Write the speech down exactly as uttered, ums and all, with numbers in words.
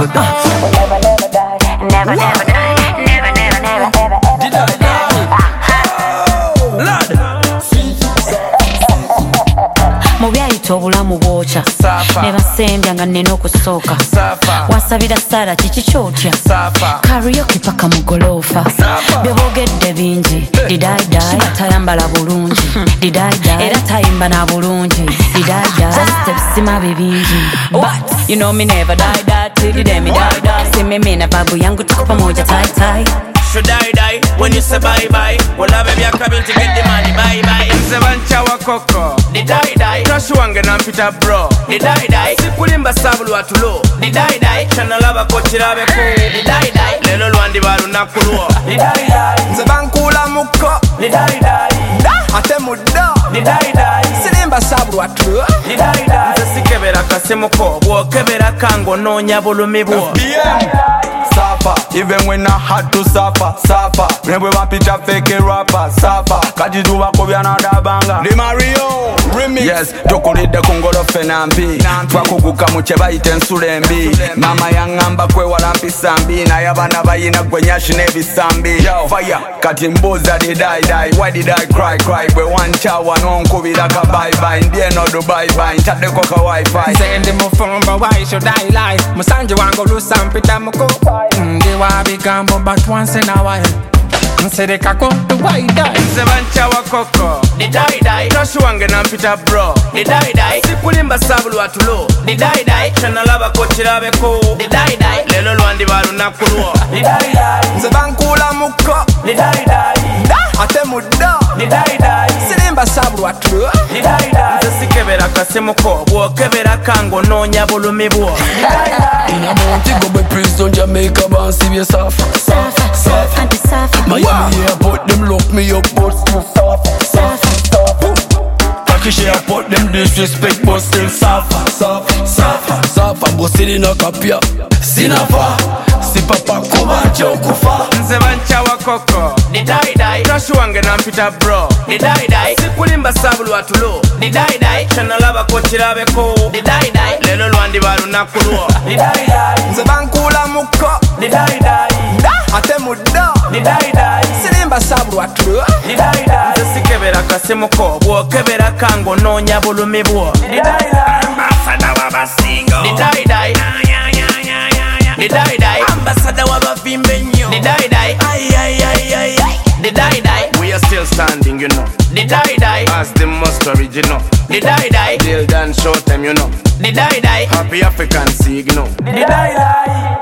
never die. We'll never, never die. Never, never die. Never, never, never, ever, ever. Did I die? Lord. Mubyayita obulamu bwokya ne basembya nga nnina okusooka wasabira Sara kiki kyotya karaoke paka mu goloofa bye boogedde bingi didayidai tayambala bulungi didayidai era tayimba na bulungi didayidai stepsima bibingi but you know me never die die till the day me die die see me me na babu yangu tuko pamoja tai tai. Should I die when you say bye bye? Well, I baby, I'm coming to get the money, bye bye. Seven chawa koko, did I die? Crash wange na mpita bro, did I die? Sikulimba sabulu atulo, did I die? Chana lava kochirabe ko, did I die? Lelo luandi baru nakuluo, did I die? Sebankula muko, did I die? Ate mudo, did I die? Silimba sabulu atulo, did I die? Sesikebera kasemuko, wokebera kango no nyabulumibu. Suffer, even when I had to suffer, suffer. Never want picture fake rapper, suffer. Kaji do wako vya nada banga. Di Mario, remix. Yes, tokulide kungolo fenambi. Twakuguka mucheba itensulembi. Mama yangamba kwe walampi sambi. Na yabana bayina kwenyashi nebi sambi. Fire, kati mboza di die die. Why did I cry cry? Kwe wancha wanonko vilaka bye bye. Ndiye no do bye bye. Tate koka wifi. Sende mufumba why should I lie? Musanje wango lusa mpita muko. They wa bigambo but once in a while. Nsere kako to why die? Seven chawa koko, did I die? Crash wange na mpita bro, did I die? Sikulimba sabulu atulo, did I die? Chana lava kochirabe ko, did I die? Lelo luandi baru nakuluo, did I die? Sebankula muko, did I die? ate mudo, did I die? silimba sabulu atulo, did I die? Sesikebera kasemuko, wokebera kango no nyabulumibu, did I die? In a Montego Bay prison, Jamaica, born serious suffer, Suffer, suffer, and suffer. Miami airport, them lock me up, but still suffer, suffer, suffer. Turkish airport, them disrespect, but still suffer, suffer, suffer, suffer. But still in a kapia, sinafa, si papa kuba jokufa. Seven chawa koko, did I die? Crash wange na mpita bro, did I die? Sikulimba sabulu atulo, did I die? Chana lava kochirabe ko, did I die? Lelo luandi baru nakuluo, did I die? Sebankula muko, did I die? ate mudo, did I die? silimba sabulu atulo, did I die? Sesikebera kasemuko, wokebera kango no nyabulumibu, did I die? Ambassador wabasingo, did I die? Did I die? Ambassador wabavimbenyo, did I die? Ay ay ay ay ay. Did I die? We are still standing, you know. Did I die? As the most original. Did I die? Till then, show them, you know. Did I die? Happy African signal. Did I die?